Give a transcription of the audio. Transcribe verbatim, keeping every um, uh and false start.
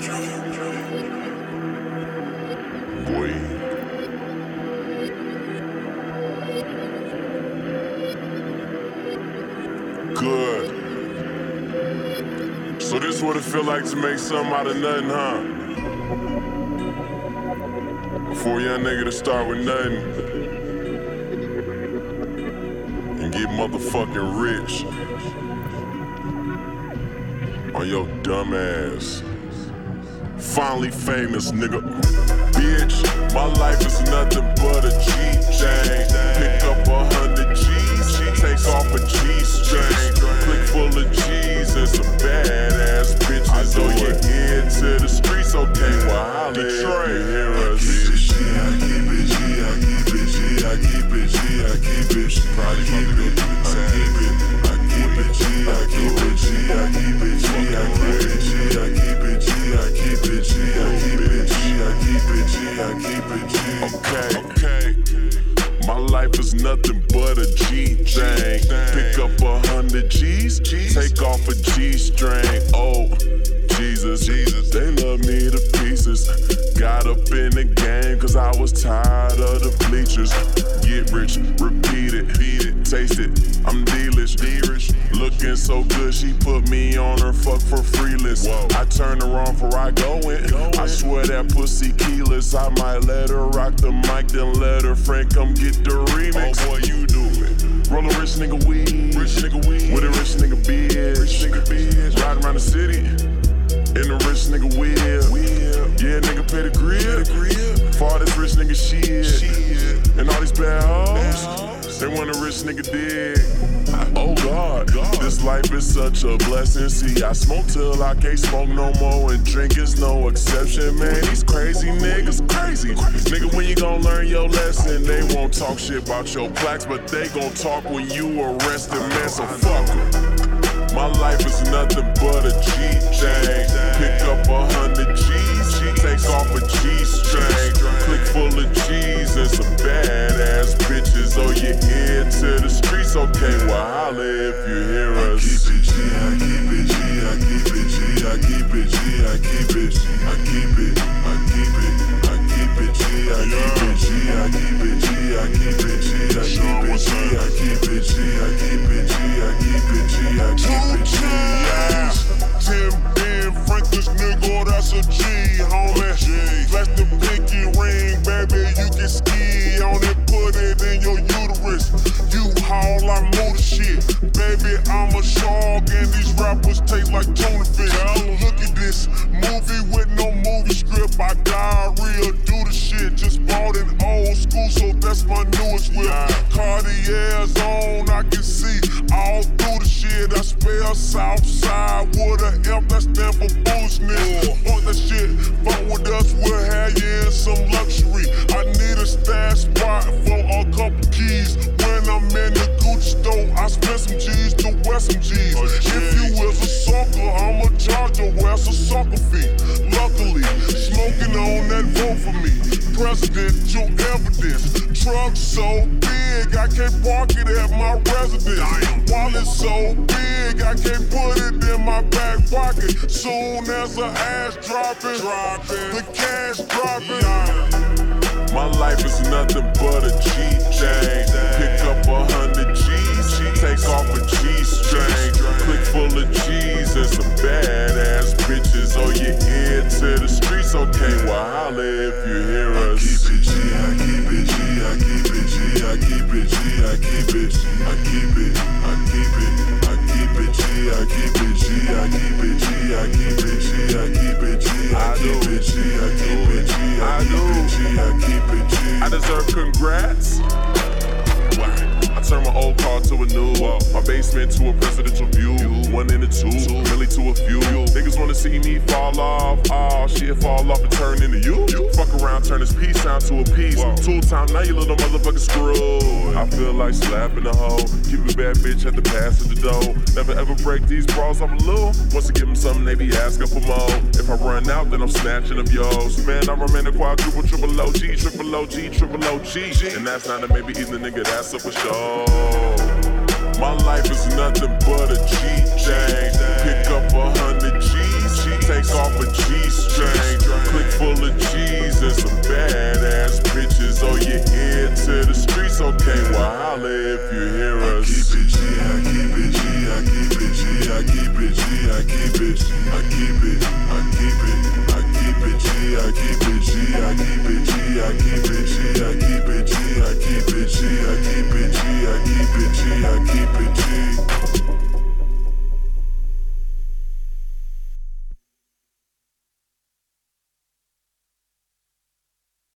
Boy. Good. So this what it feel like to make something out of nothing, huh? For a young nigga to start with nothing and get motherfucking rich on your dumb ass. Finally famous, nigga. Bitch, my life is nothing but a G-Thing. Pick up a hundred G's, take off a G-string. Click full of G's and some badass bitches. I know you head to the streets, okay, well holla if you hear us. I keep it G, I keep it G, I keep it G, I keep it G, probably keep it, I keep it, I keep it G, I keep it G, I keep it G, I keep it G, I keep it G, I keep it G, I keep it G, I keep it G, I keep it G. Okay, okay. My life is nothing but a G-Thing. Pick up a hundred G's, take off a G-string. Oh, Jesus, Jesus, they love me to pieces. Got up in the game cause I was tired of the bleachers. Get rich, repeat it, beat it, taste it, I'm delish, delish. Looking so good, she put me on her fuck for free list. Whoa. I turn her on before I go in. go in. I swear that pussy keyless. I might let her rock the mic, then let her friend come get the remix. Oh boy, you do it. Roll a rich nigga weed, Rich nigga weed. with a rich nigga bitch. Rich nigga bitch. Riding around the city in a rich nigga wheel. Yeah, nigga pay the grill. For all this rich nigga shit. Shit. And all these bad hoes, they want a rich nigga dig. Oh God, God, this life is such a blessing. See, I smoke till I can't smoke no more, and drink is no exception. Man, these crazy niggas crazy. Nigga, when you gon' learn your lesson? They won't talk shit about your plaques, but they gon' talk when you arrested, man. So fuck 'em. My life is nothing but a G-Thing. Pick up a hundred G's, take off a G-string. Click full of G's and some badass bitches. Oh, you head to the streets, okay, well holla if you hear us. I keep it G, I keep it G, I keep it G, I keep it G, I keep it, I keep it, I keep it G, I keep it G, I keep it G, I keep it G, I keep it G, I keep it G, I keep it G, I keep it G, I keep it G. Yeah, Tim Ben Franklin's nigga, that's a G, homie. Flash the pinky ring, baby, you can ski on it, put it in your uterus. You haul, I move the shit. Baby, I'm a shark and these rappers taste like tuna fish. Look at this movie with no movie script. I diarrhea, do the shit. Just bought an old school, so that's my newest whip. Cartier's on, I can see all through the shit. I spell Southside with an F that stand for foolishness. On that shit, fuck with us, we'll have you in some luxury. I need a stash spot for a couple keys. When I'm in the Gucci store, I spend some G's to wear some G's. Oh, if you was a sucker, I'ma charge your ass a sucker fee. Luckily, smoking on that vote for me. Presidential evidence. Truck so big, I can't park it at my residence. Wallet so big, I can't put it in my back pocket. Soon as the ass dropping, dropping, the cash dropping. My life is nothing but a G-Thing. Pick up a hundred G's, take off a G-string. Click full of G's and some badass bitches. Oh, you head to the streets, okay, well holla if you hear us. I keep it G, I keep it G, I keep it G, I keep it G, I keep it, I keep it, I keep it G, I keep it G, I keep it G, I keep it G, I keep it G, I keep it G, I keep it G, I keep it G, I keep it G. I deserve congrats. I turned my old car to a new. My basement to a presidential view. One in a two, really to a few. Niggas wanna see me fall off. Oh shit, fall off and turn into you. Fuck around, turn this peace sound to a piece. Tool time, now you little motherfucker screw. I feel like slapping a hoe. Keep a bad bitch at the pass of the door. Never ever break these bras off a little. Once I give them something, they be asking for more. If I run out, then I'm snatching of yours. Man, I remain a quadruple, triple O G, triple O G, triple O G. And that's not a maybe either nigga, that's up for sure. My life is nothing but a G-Thing. Pick up a hundred G's, take off a G-string. Click full of G's and some badass bitches. Oh, you head to the streets? Okay, well, holla if you hear us. I keep it G, I keep it G, I keep it G, I keep it G, I keep it, I keep it, I keep it, I keep it G, I keep it G, I keep it G, I keep it.